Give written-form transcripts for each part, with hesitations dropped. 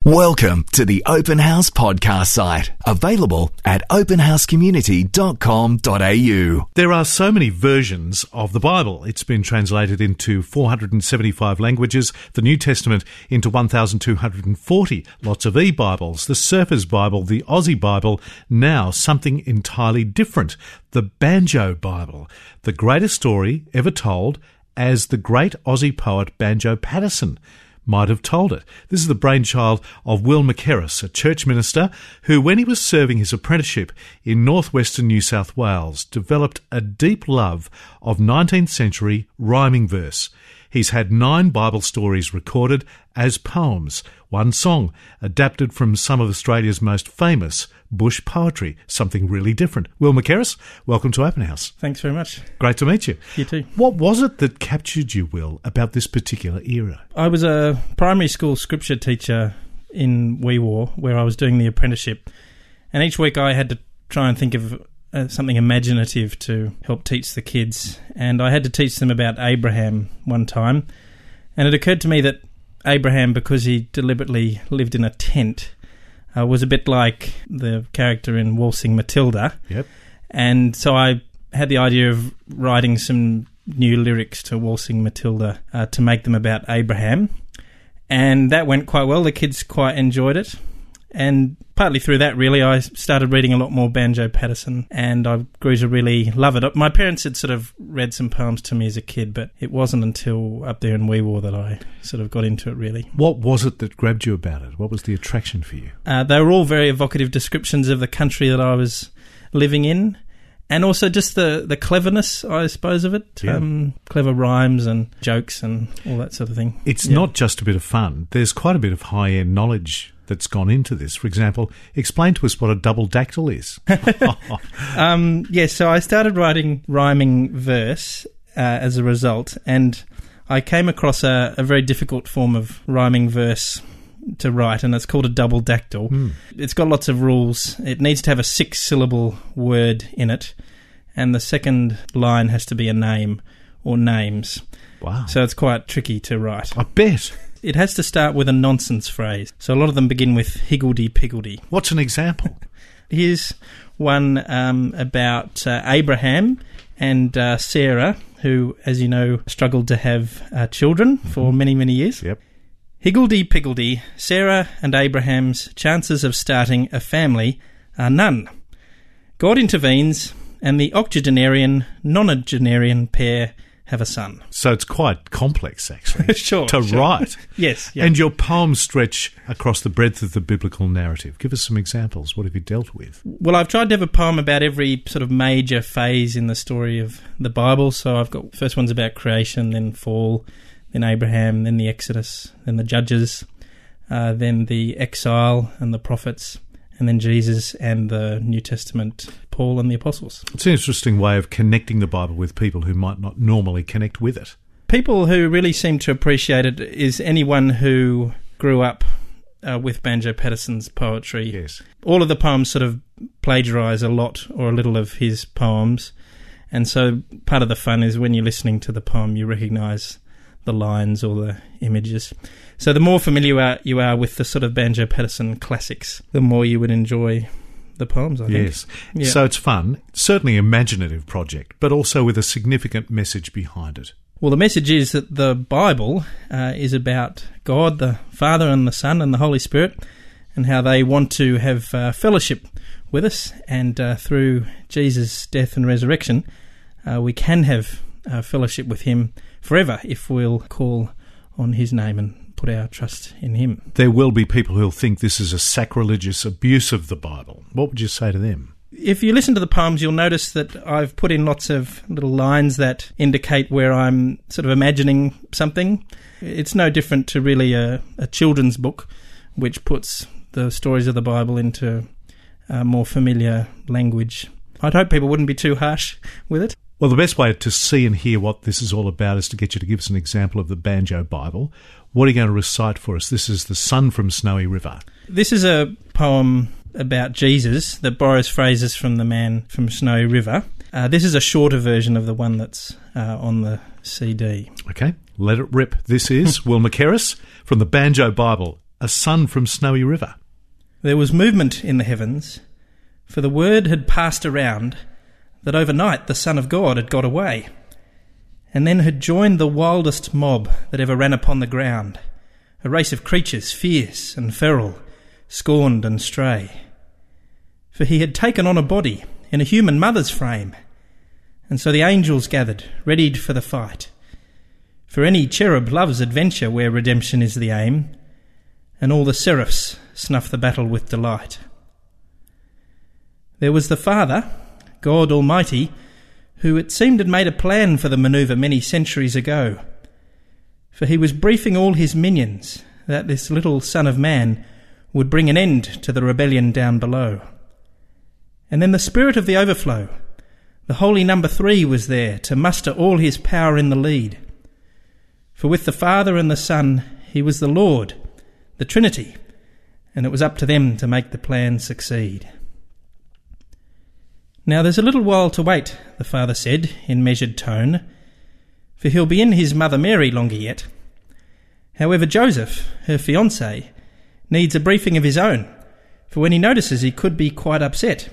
Welcome to the Open House podcast site, available at openhousecommunity.com.au. There are so many versions of the Bible. It's been translated into 475 languages, the New Testament into 1,240, lots of e-Bibles, the Surfers Bible, the Aussie Bible, now something entirely different, the Banjo Bible, the greatest story ever told, as the great Aussie poet Banjo Paterson might have told it. This is the brainchild of Will McKerris, a church minister who, when he was serving his apprenticeship in northwestern New South Wales, developed a deep love of 19th century rhyming verse. He's had 9 Bible stories recorded as poems, 1 song adapted from some of Australia's most famous bush poetry, something really different. Will McKerris, welcome to Open House. Thanks very much. Great to meet you. You too. What was it that captured you, Will, about this particular era? I was a primary school scripture teacher in Wee Waa, where I was doing the apprenticeship, and each week I had to try and think of something imaginative to help teach the kids, and I had to teach them about Abraham one time, and it occurred to me that Abraham, because he deliberately lived in a tent, was a bit like the character in Waltzing Matilda. Yep. And so I had the idea of writing some new lyrics to Waltzing Matilda to make them about Abraham, and that went quite well. The kids quite enjoyed it. And partly through that, really, I started reading a lot more Banjo Paterson, and I grew to really love it. My parents had sort of read some poems to me as a kid, but it wasn't until up there in Wee Waa that I sort of got into it, really. What was it that grabbed you about it? What was the attraction for you? They were all very evocative descriptions of the country that I was living in, and also just the cleverness, I suppose, of it. Yeah. Clever rhymes and jokes and all that sort of thing. It's not just a bit of fun. There's quite a bit of high-end knowledge that's gone into this. For example, explain to us what a double dactyl is. So I started writing rhyming verse as a result, and I came across a very difficult form of rhyming verse to write, and it's called a double dactyl. It's got lots of rules. It needs to have a 6-syllable word in it, and the second line has to be a name or names. Wow. So it's quite tricky to write. I bet. It has to start with a nonsense phrase. So a lot of them begin with higgledy-piggledy. What's an example? Here's one about Abraham and Sarah, who, as you know, struggled to have children for many, many years. Yep. Higgledy-piggledy, Sarah and Abraham's chances of starting a family are none. God intervenes, and the octogenarian, nonagenarian pair have a son. So it's quite complex, actually, Sure. write. Yes. Yeah. And your poems stretch across the breadth of the biblical narrative. Give us some examples. What have you dealt with? Well, I've tried to have a poem about every sort of major phase in the story of the Bible. So I've got first one's about creation, then fall, then Abraham, then the Exodus, then the Judges, then the exile and the prophets, and then Jesus and the New Testament, Paul and the Apostles. It's an interesting way of connecting the Bible with people who might not normally connect with it. People who really seem to appreciate it is anyone who grew up with Banjo Paterson's poetry. Yes. All of the poems sort of plagiarise a lot or a little of his poems, and so part of the fun is when you're listening to the poem, you recognise the lines or the images. So the more familiar you are with the sort of Banjo Paterson classics, the more you would enjoy the poems, I think. Yes. Yeah. So it's fun, certainly an imaginative project, but also with a significant message behind it. Well, the message is that the Bible is about God, the Father and the Son and the Holy Spirit, and how they want to have fellowship with us, and through Jesus' death and resurrection, we can have fellowship with him forever if we'll call on his name and put our trust in him. There will be people who'll think this is a sacrilegious abuse of the Bible. What would you say to them? If you listen to the poems, you'll notice that I've put in lots of little lines that indicate where I'm sort of imagining something. It's no different to really a children's book, which puts the stories of the Bible into more familiar language. I'd hope people wouldn't be too harsh with it. Well, the best way to see and hear what this is all about is to get you to give us an example of the Banjo Bible. What are you going to recite for us? This is The Son from Snowy River. This is a poem about Jesus that borrows phrases from the man from Snowy River. This is a shorter version of the one that's on the CD. Okay, let it rip. This is Will McKerris from the Banjo Bible a son from Snowy River. There was movement in the heavens, for the word had passed around that overnight the Son of God had got away, and then had joined the wildest mob that ever ran upon the ground, a race of creatures fierce and feral, scorned and stray. For he had taken on a body in a human mother's frame, and so the angels gathered, readied for the fight. For any cherub loves adventure where redemption is the aim, and all the seraphs snuff the battle with delight. There was the Father, God Almighty, who it seemed had made a plan for the manoeuvre many centuries ago. For he was briefing all his minions that this little Son of Man would bring an end to the rebellion down below. And then the Spirit of the overflow, the holy number 3, was there to muster all his power in the lead. For with the Father and the Son he was the Lord, the Trinity, and it was up to them to make the plan succeed. Now there's a little while to wait, the Father said in measured tone, for he'll be in his mother Mary longer yet. However, Joseph, her fiancé, needs a briefing of his own, for when he notices he could be quite upset.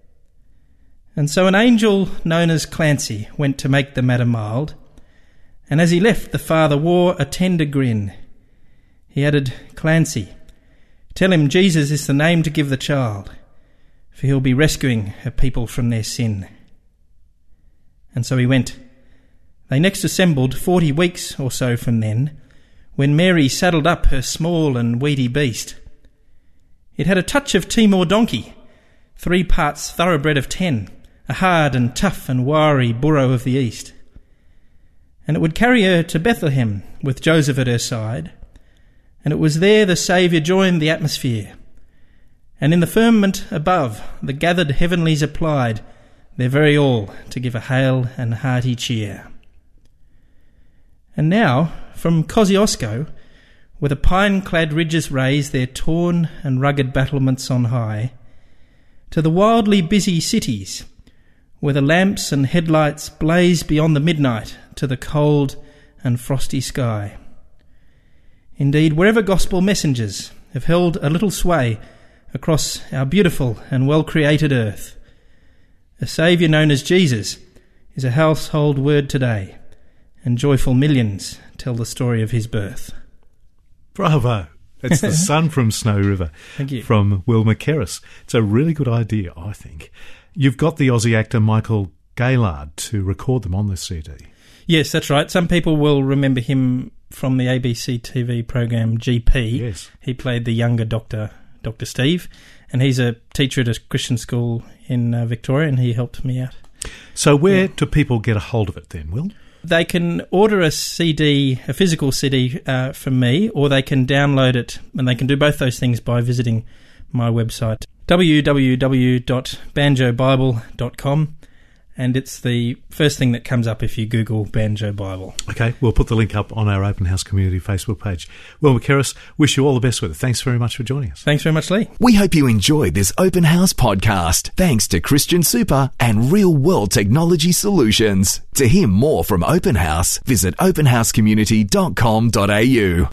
And so an angel known as Clancy went to make the matter mild, and as he left the Father wore a tender grin. He added, "Clancy, tell him Jesus is the name to give the child, for he'll be rescuing her people from their sin." And so he went. They next assembled 40 weeks or so from then, when Mary saddled up her small and weedy beast. It had a touch of Timor donkey, 3 parts thoroughbred of 10, a hard and tough and wiry burro of the East. And it would carry her to Bethlehem with Joseph at her side, and it was there the Saviour joined the atmosphere. And in the firmament above, the gathered heavenlies applied their very all to give a hail and hearty cheer. And now, from Kosciuszko, where the pine-clad ridges raise their torn and rugged battlements on high, to the wildly busy cities, where the lamps and headlights blaze beyond the midnight to the cold and frosty sky. Indeed, wherever gospel messengers have held a little sway across our beautiful and well-created earth, a Saviour known as Jesus is a household word today, and joyful millions tell the story of his birth. Bravo! That's the son from Snowy River. Thank you. From Will McKerris. It's a really good idea, I think. You've got the Aussie actor Michael Gaylard to record them on this CD. Yes, that's right. Some people will remember him from the ABC TV program GP. Yes. He played the younger Dr. Steve, and he's a teacher at a Christian school in Victoria, and he helped me out. So where do people get a hold of it then, Will? They can order a CD, a physical CD from me, or they can download it, and they can do both those things by visiting my website, www.banjobible.com, and it's the first thing that comes up if you Google Banjo Bible. Okay, we'll put the link up on our Open House Community Facebook page. Will McKerris, wish you all the best with it. Thanks very much for joining us. Thanks very much, Lee. We hope you enjoyed this Open House podcast, thanks to Christian Super and Real World Technology Solutions. To hear more from Open House, visit openhousecommunity.com.au.